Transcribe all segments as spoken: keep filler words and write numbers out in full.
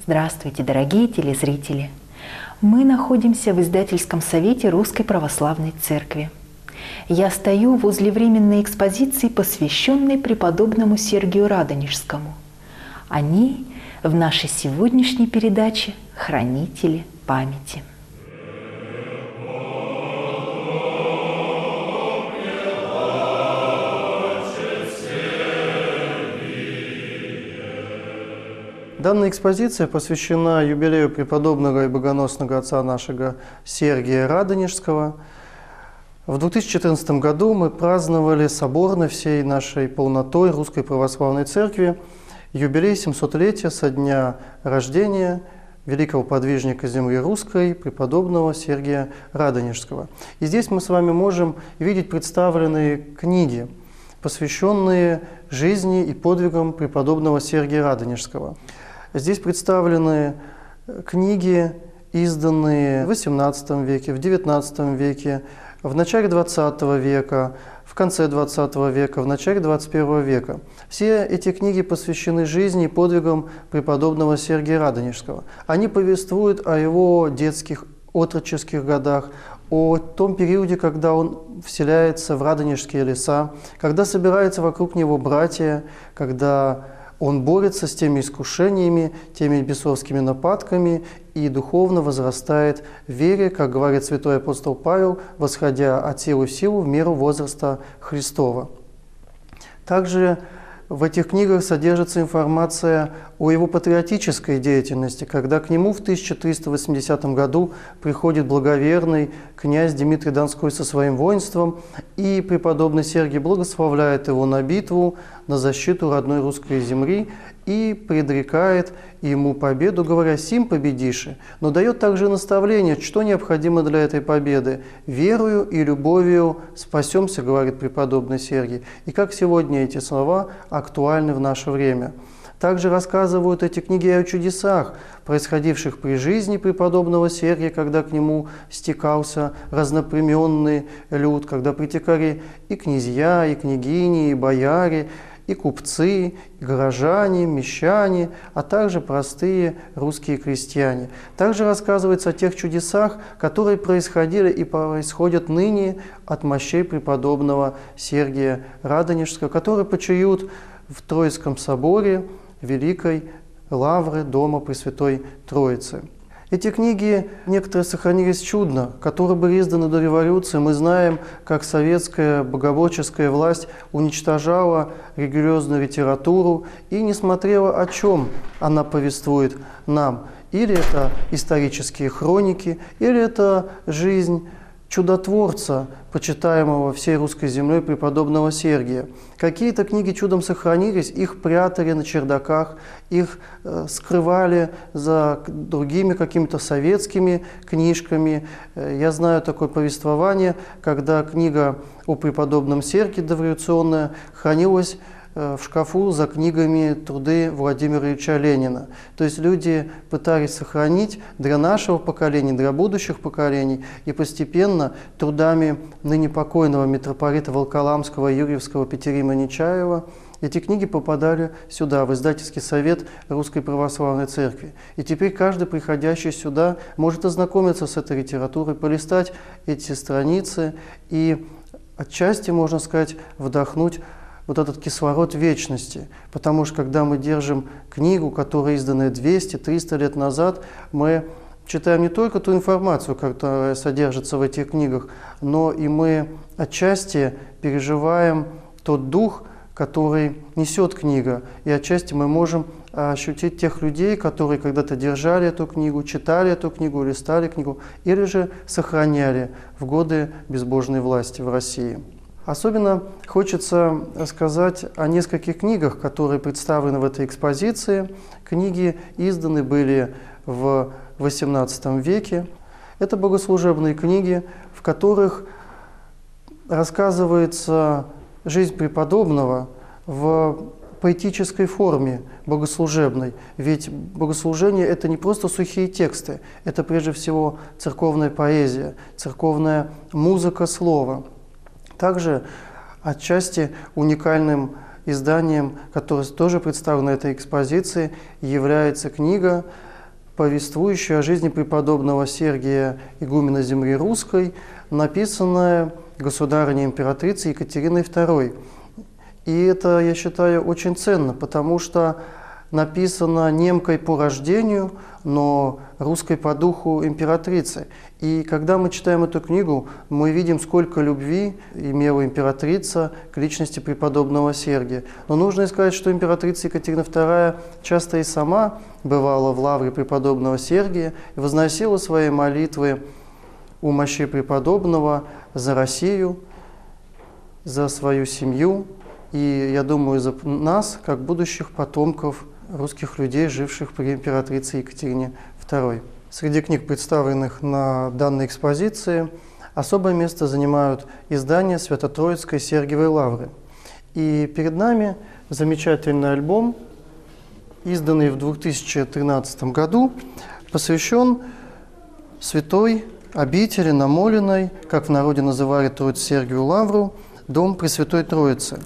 Здравствуйте, дорогие телезрители! Мы находимся в издательском совете Русской Православной Церкви. Я стою возле временной экспозиции, посвященной преподобному Сергию Радонежскому. Они в нашей сегодняшней передаче «Хранители памяти». Данная экспозиция посвящена юбилею преподобного и богоносного отца нашего Сергия Радонежского. В две тысячи четырнадцатом году мы праздновали соборно всей нашей полнотой Русской Православной Церкви юбилей семисотлетия со дня рождения великого подвижника земли русской, преподобного Сергия Радонежского. И здесь мы с вами можем видеть представленные книги, посвященные жизни и подвигам преподобного Сергия Радонежского. Здесь представлены книги, изданные в восемнадцатом веке, в девятнадцатом веке, в начале двадцатого века, в конце двадцатого века, в начале двадцать первого века. Все эти книги посвящены жизни и подвигам преподобного Сергия Радонежского. Они повествуют о его детских, отроческих годах, о том периоде, когда он вселяется в Радонежские леса, когда собираются вокруг него братья, когда он борется с теми искушениями, теми бесовскими нападками и духовно возрастает в вере, как говорит святой апостол Павел, восходя от силы в силу в меру возраста Христова. Также в этих книгах содержится информация о его патриотической деятельности, когда к нему в тысяча триста восьмидесятом году приходит благоверный князь Дмитрий Донской со своим воинством, и преподобный Сергий благословляет его на битву, на защиту родной русской земли и предрекает ему победу, говоря: «Сим победиши», но дает также наставление, что необходимо для этой победы. «Верою и любовью спасемся», говорит преподобный Сергий. И как сегодня эти слова актуальны в наше время. Также рассказывают эти книги о чудесах, происходивших при жизни преподобного Сергия, когда к нему стекался разноплеменный люд, когда притекали и князья, и княгини, и бояре, и купцы, и горожане, мещане, а также простые русские крестьяне. Также рассказывается о тех чудесах, которые происходили и происходят ныне от мощей преподобного Сергия Радонежского, который почиют в Троицком соборе Великой Лавры Дома Пресвятой Троицы. Эти книги, некоторые сохранились чудно, которые были изданы до революции. Мы знаем, как советская богоборческая власть уничтожала религиозную литературу и не смотрела, о чем она повествует нам. Или это исторические хроники, или это жизнь чудотворца, почитаемого всей русской землей преподобного Сергия. Какие-то книги чудом сохранились, их прятали на чердаках, их э, скрывали за другими какими-то советскими книжками. Я знаю такое повествование, когда книга о преподобном Сергии дореволюционная хранилась в шкафу за книгами труды Владимира Ильича Ленина. То есть люди пытались сохранить для нашего поколения, для будущих поколений, и постепенно трудами ныне покойного митрополита Волоколамского, Юрьевского Петерима Нечаева эти книги попадали сюда, в издательский совет Русской Православной Церкви. И теперь каждый, приходящий сюда, может ознакомиться с этой литературой, полистать эти страницы и отчасти, можно сказать, вдохнуть вот этот кислород вечности. Потому что когда мы держим книгу, которая издана двести-триста лет назад, мы читаем не только ту информацию, которая содержится в этих книгах, но и мы отчасти переживаем тот дух, который несет книга. И отчасти мы можем ощутить тех людей, которые когда-то держали эту книгу, читали эту книгу, листали книгу, или же сохраняли в годы безбожной власти в России. Особенно хочется сказать о нескольких книгах, которые представлены в этой экспозиции. Книги изданы были в восемнадцатом веке. Это богослужебные книги, в которых рассказывается жизнь преподобного в поэтической форме богослужебной. Ведь богослужение – это не просто сухие тексты, это прежде всего церковная поэзия, церковная музыка слова. Также отчасти уникальным изданием, которое тоже представлено в этой экспозиции, является книга повествующую о жизни преподобного Сергия игумена земли русской, написанная государыней императрицей Екатериной второй. И это, я считаю, очень ценно, потому что написано немкой по рождению, но русской по духу императрицы. И когда мы читаем эту книгу, мы видим, сколько любви имела императрица к личности преподобного Сергия. Но нужно сказать, что императрица Екатерина вторая часто и сама бывала в лавре преподобного Сергия и возносила свои молитвы у мощей преподобного за Россию, за свою семью и, я думаю, за нас, как будущих потомков русских людей, живших при императрице Екатерине второй. Среди книг, представленных на данной экспозиции, особое место занимают издания Свято-Троицкой Сергиевой лавры. И перед нами замечательный альбом, изданный в две тысячи тринадцатом году, посвящен святой обители Намоленной, как в народе называли Троице-Сергиеву лавру, Дом Пресвятой Троицы.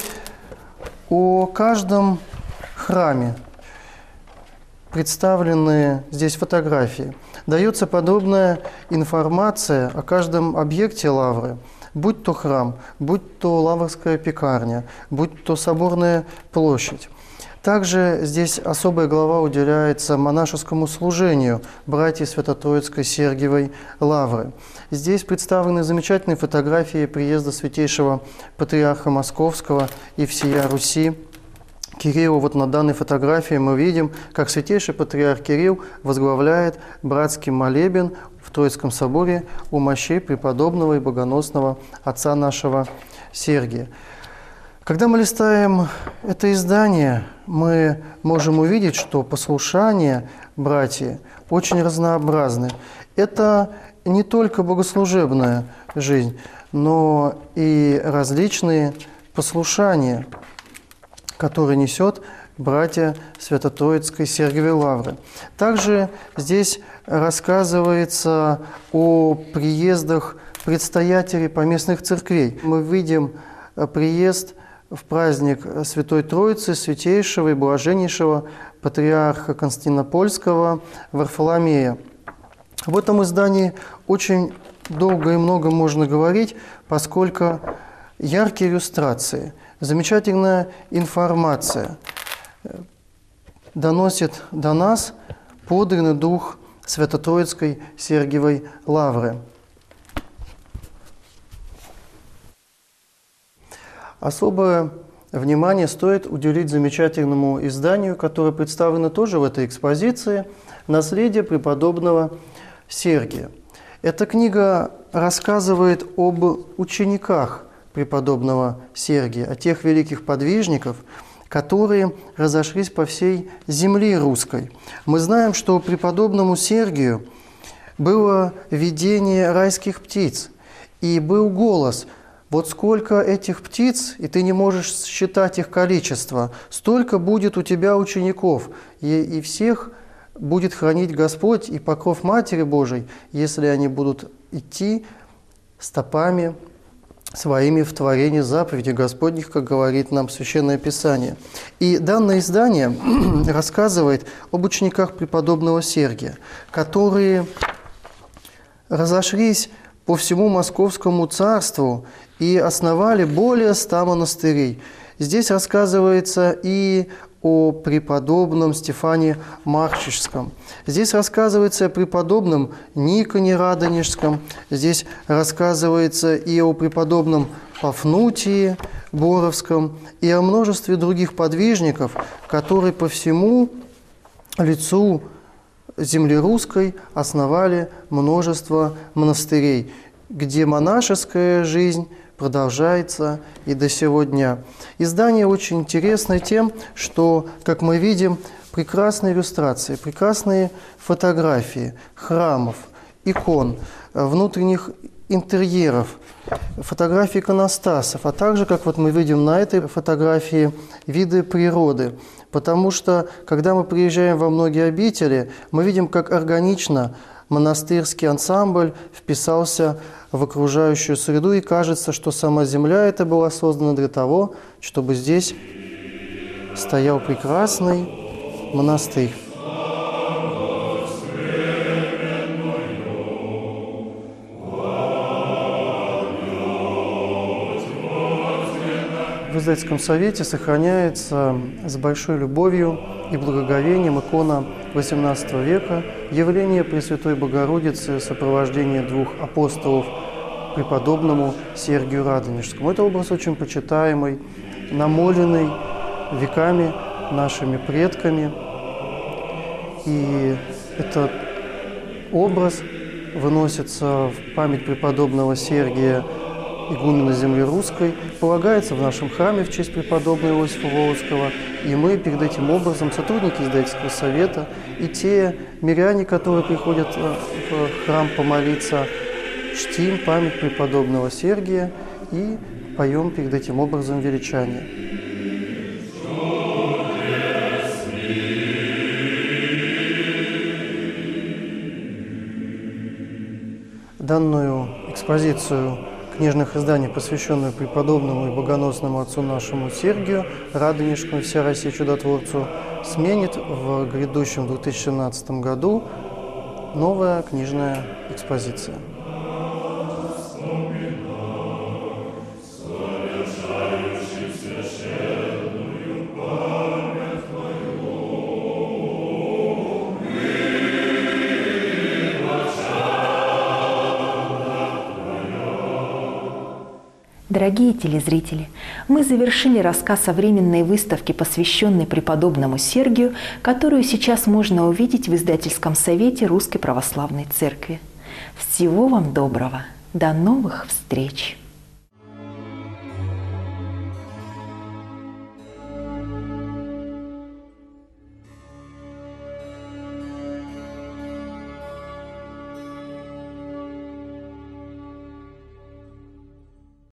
О каждом храме представлены здесь фотографии. Дается подробная информация о каждом объекте лавры, будь то храм, будь то лаврская пекарня, будь то соборная площадь. Также здесь особая глава уделяется монашескому служению братьев Свято-Троицкой Сергиевой лавры. Здесь представлены замечательные фотографии приезда святейшего патриарха Московского и всея Руси Кирилла. Вот на данной фотографии мы видим, как святейший патриарх Кирилл возглавляет братский молебен в Троицком соборе у мощей преподобного и богоносного отца нашего Сергия. Когда мы листаем это издание, мы можем увидеть, что послушания братья очень разнообразны. Это не только богослужебная жизнь, но и различные послушания, которые несет братья Свято-Троицкой Сергиевой лавры. Также здесь рассказывается о приездах предстоятелей поместных церквей. Мы видим приезд в праздник Святой Троицы святейшего и блаженнейшего патриарха Константинопольского Варфоломея. В этом издании очень долго и много можно говорить, поскольку яркие иллюстрации, замечательная информация доносит до нас подлинный дух Свято-Троицкой Сергиевой лавры. Особое внимание стоит уделить замечательному изданию, которое представлено тоже в этой экспозиции, «Наследие преподобного Сергия». Эта книга рассказывает об учениках преподобного Сергия, о тех великих подвижников, которые разошлись по всей земле русской. Мы знаем, что преподобному Сергию было видение райских птиц, и был голос: вот сколько этих птиц, и ты не можешь считать их количество, столько будет у тебя учеников, и, и всех будет хранить Господь и покров Матери Божией, если они будут идти стопами своими в творении заповедей Господних, как говорит нам Священное Писание. И данное издание рассказывает об учениках преподобного Сергия, которые разошлись по всему Московскому царству и основали более ста монастырей. Здесь рассказывается и о преподобном Стефане Марчишском. Здесь рассказывается о преподобном Никоне Радонежском. Здесь рассказывается и о преподобном Пафнутии Боровском, и о множестве других подвижников, которые по всему лицу земли русской основали множество монастырей, где монашеская жизнь продолжается и до сего дня. Издание очень интересное тем, что, как мы видим, прекрасные иллюстрации, прекрасные фотографии храмов, икон, внутренних интерьеров, фотографии иконостасов, а также, как вот мы видим на этой фотографии, виды природы. Потому что, когда мы приезжаем во многие обители, мы видим, как органично монастырский ансамбль вписался в окружающую среду, и кажется, что сама земля эта была создана для того, чтобы здесь стоял прекрасный монастырь. в издательском совете сохраняется с большой любовью и благоговением икона восемнадцатого века, явление Пресвятой Богородицы в сопровождении двух апостолов преподобному Сергию Радонежскому. Это образ очень почитаемый, намоленный веками нашими предками. И этот образ выносится в память преподобного Сергия, игумена земли русской, полагается в нашем храме в честь преподобного Иосифа Волоцкого. И мы перед этим образом, сотрудники издательского совета и те миряне, которые приходят в храм помолиться, чтим память преподобного Сергия и поем перед этим образом величание. Данную экспозицию книжных изданий, посвященную преподобному и богоносному отцу нашему Сергию Радонежскому, вся Россия чудотворцу, сменит в грядущем две тысячи семнадцатом году новая книжная экспозиция. Дорогие телезрители, мы завершили рассказ о временной выставке, посвященной преподобному Сергию, которую сейчас можно увидеть в издательском совете Русской Православной Церкви. Всего вам доброго! До новых встреч!